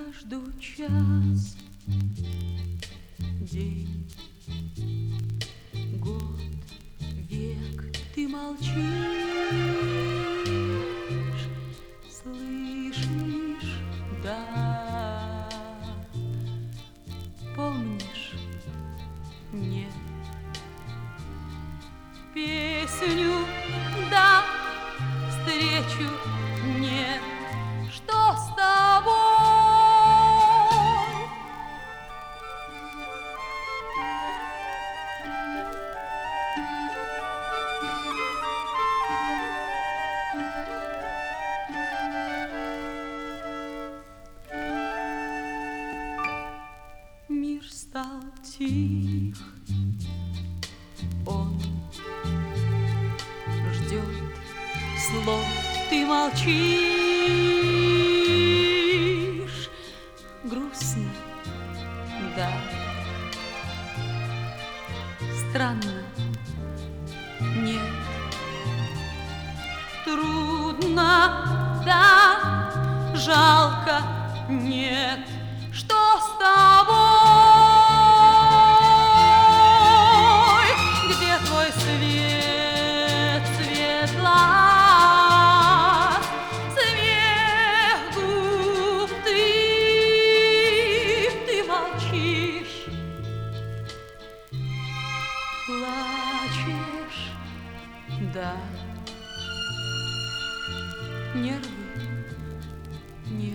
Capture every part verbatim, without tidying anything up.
Я жду час, день, год, век, ты молчишь, слышишь, да, помнишь, нет, песню, да, встречу, нет, что с тобой? Мир стал тих, он ждет слов, ты молчишь, грустно, да, странно, нет, трудно, да, жалко, нет, что с тобой? Где твой свет, цвет глаз, смех губ, ты, ты молчишь, плачешь, да, нервы, нет.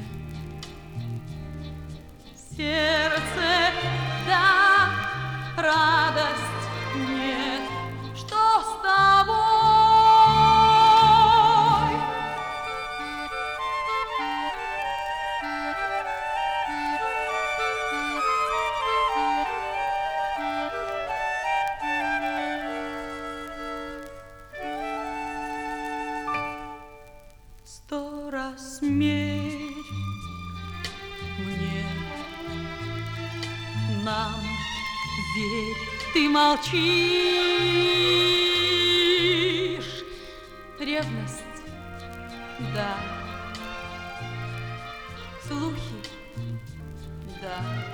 Сердце, да, радость, нет, что с тобой? Сто раз мерь мне, нам, верь, ты молчишь, ревность, да, слухи, да.